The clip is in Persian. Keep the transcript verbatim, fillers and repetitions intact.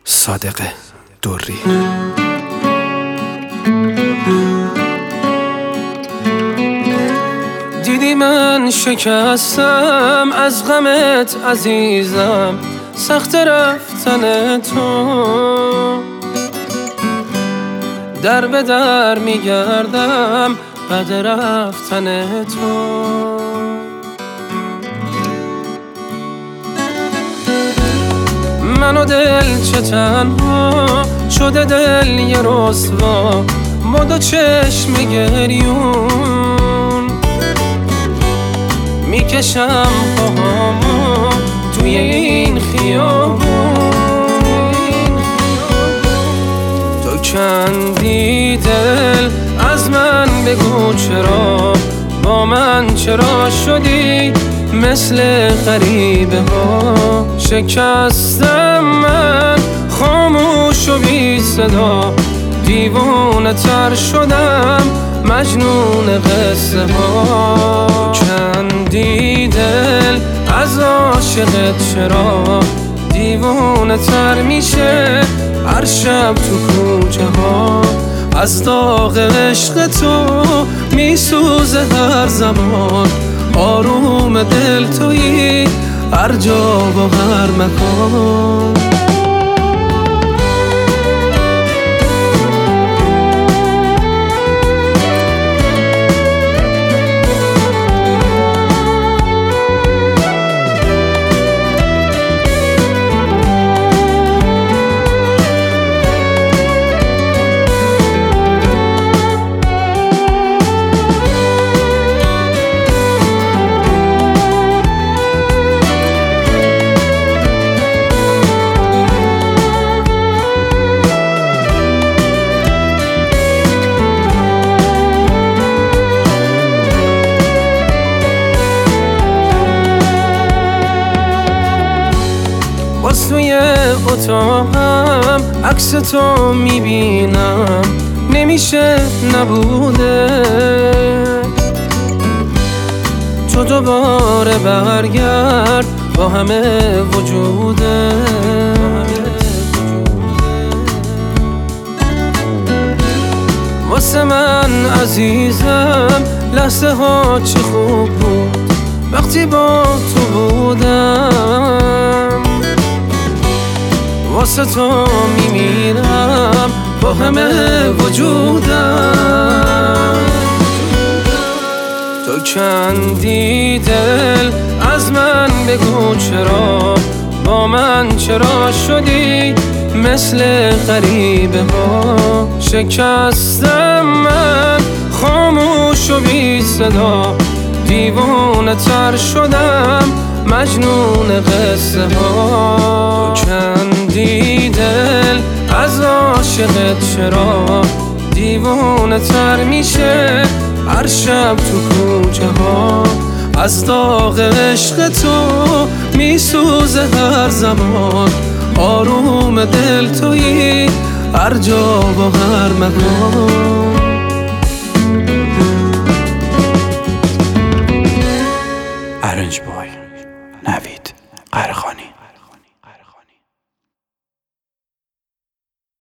صادق دوری. دیدی من شکستم از غمت عزیزم، سخت رفتن تو در به در میگردم بعد رفتن تو. من و دل چه تنها شده، دل یه رسوا با دو چشم گریون، میکشم پاهامو توی این خیابون. تو کندی دل از من، بگو چرا با من چرا شدی مثل غریبه ها. شکستم من خاموش و بی صدا، دیوانه تر شدم مجنون قصه ها. کندی دل از عاشقت، چرا دیوانه تر میشه هر شب تو کوچه ها. از داغ عشق تو میسوزه هر زمان، آروم دل تویی هر جا و هر مکان. باز توی اتاقم عکس تو میبینم، نمیشه نبوده تو دوباره برگرد با همه وجوده. واسه من عزیزم لحظه ها چه خوب بود وقتی با تو بودم. واسه تو میمیرم با همه وجودم. تو کندی دل از من، بگو چرا با من چرا شدی مثل غریبه ها. شکستم من خاموش و بی صدا، دیوانه تر شدم مجنون قصه ها. تو کندی دل از عاشقت، چرا دیوانه تر میشه هر شب تو کوچه ها. از داغ عشق تو میسوزه هر زمان، آروم دل تویی هر جا و هر مکان.